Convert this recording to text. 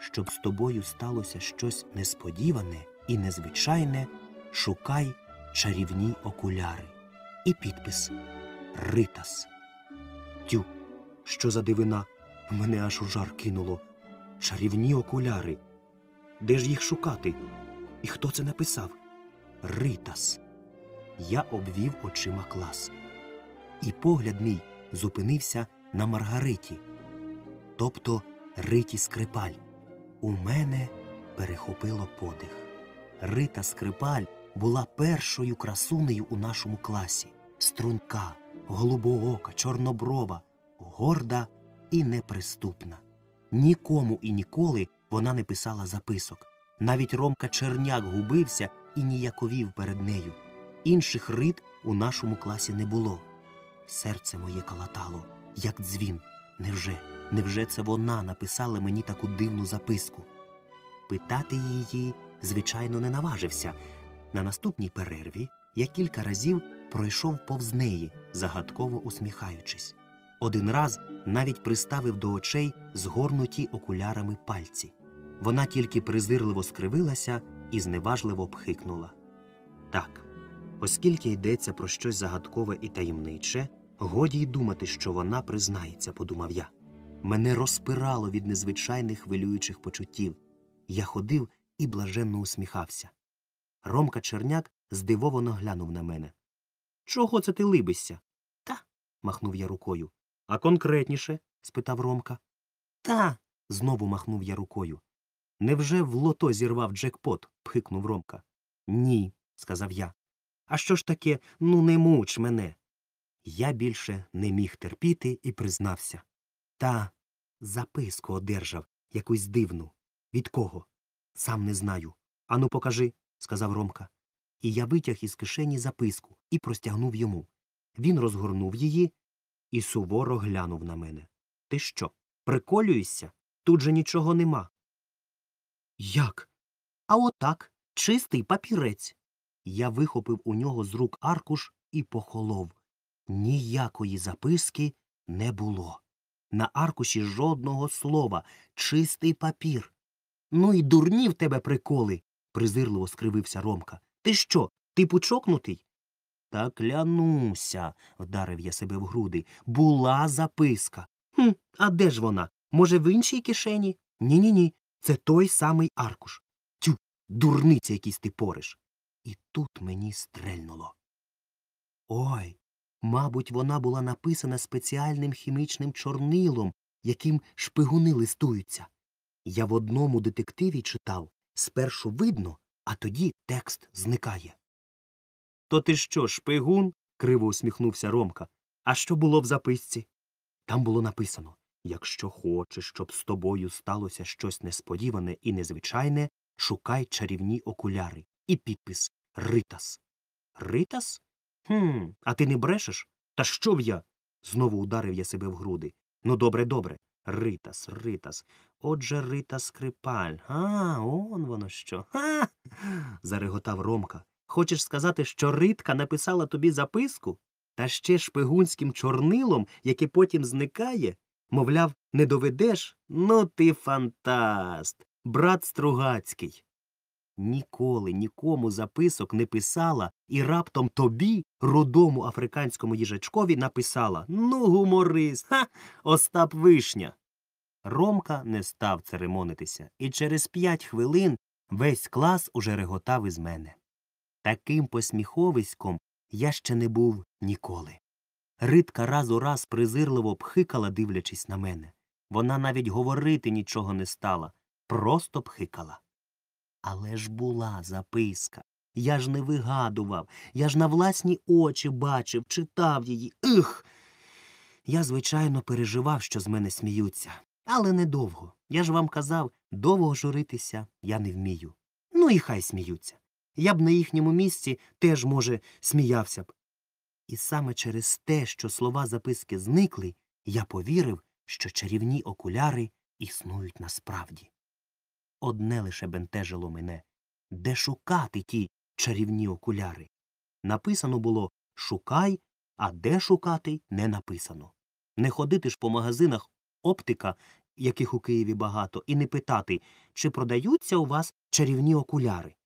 щоб з тобою сталося щось несподіване і незвичайне, шукай чарівні окуляри. І підпис «Ритас». Тю, що за дивина? Мене аж у жар кинуло. Чарівні окуляри. Де ж їх шукати? І хто це написав? Ритас. Я обвів очима клас. І погляд мій зупинився на Маргариті, тобто Риті Скрипаль. У мене перехопило подих. Рита Скрипаль була першою красунею у нашому класі. Струнка, голубоока, чорноброва, горда і неприступна. Нікому і ніколи вона не писала записок. Навіть Ромка Черняк губився і ніяковів перед нею. Інших Рит у нашому класі не було. Серце моє калатало, як дзвін. Невже це вона написала мені таку дивну записку? Питати її, звичайно, не наважився. На наступній перерві я кілька разів пройшов повз неї, загадково усміхаючись. Один раз навіть приставив до очей згорнуті окулярами пальці. Вона тільки презирливо скривилася і зневажливо пхикнула. Так, оскільки йдеться про щось загадкове і таємниче, годі й думати, що вона признається, подумав я. Мене розпирало від незвичайних хвилюючих почуттів. Я ходив і блаженно усміхався. Ромка Черняк здивовано глянув на мене. «Чого це ти либишся?» «Та», – махнув я рукою. «А конкретніше?» – спитав Ромка. «Та», – знову махнув я рукою. «Невже в лото зірвав джекпот?» – пхикнув Ромка. «Ні», – сказав я. «А що ж таке, не муч мене?» Я більше не міг терпіти і признався. «Та, записку одержав, якусь дивну. Від кого?» «Сам не знаю». «Ану, покажи», – сказав Ромка. І я витяг із кишені записку і простягнув йому. Він розгорнув її і суворо глянув на мене. «Ти що, приколюєшся? Тут же нічого нема». «Як?» «А отак, чистий папірець». Я вихопив у нього з рук аркуш і похолов. Ніякої записки не було. На аркуші жодного слова, чистий папір. «Ну і дурні в тебе приколи», – презирливо скривився Ромка. «Ти що, типу чокнутий?» «Та клянуся», – вдарив я себе в груди, – «була записка». А де ж вона? Може, в іншій кишені?» «Ні-ні-ні, це той самий аркуш». «Тю, дурниця якийсь ти пориш». І тут мені стрельнуло. Ой, мабуть, вона була написана спеціальним хімічним чорнилом, яким шпигуни листуються. Я в одному детективі читав, спершу видно, а тоді текст зникає. «То ти що, шпигун?» – криво усміхнувся Ромка. «А що було в записці?» Там було написано: «Якщо хочеш, щоб з тобою сталося щось несподіване і незвичайне, шукай чарівні окуляри». І підпис «Ритас». «Ритас? А ти не брешеш? Та що б я?» Знову ударив я себе в груди. «Ну, добре. Ритас, Ритас. Отже, Рита Скрипаль. Он воно що. Ха!» – зареготав Ромка. «Хочеш сказати, що Ритка написала тобі записку? Та ще шпигунським чорнилом, яке потім зникає? Мовляв, не доведеш? Ну ти фантаст, брат Стругацький». Ніколи нікому записок не писала і раптом тобі, рудому африканському їжачкові, написала: «Ну, гуморист, Остап Вишня». Ромка не став церемонитися, і через 5 хвилин весь клас уже реготав із мене. Таким посміховиськом я ще не був ніколи. Ритка раз у раз презирливо пхикала, дивлячись на мене. Вона навіть говорити нічого не стала, просто пхикала. Але ж була записка. Я ж не вигадував. Я ж на власні очі бачив, читав її. Я, звичайно, переживав, що з мене сміються. Але недовго. Я ж вам казав, довго журитися я не вмію. Ну і хай сміються. Я б на їхньому місці теж, може, сміявся б. І саме через те, що слова записки зникли, я повірив, що чарівні окуляри існують насправді. Одне лише бентежило мене. Де шукати ті чарівні окуляри? Написано було «шукай», а де шукати не написано. Не ходити ж по магазинах оптика яких у Києві багато, і не питати, чи продаються у вас чарівні окуляри.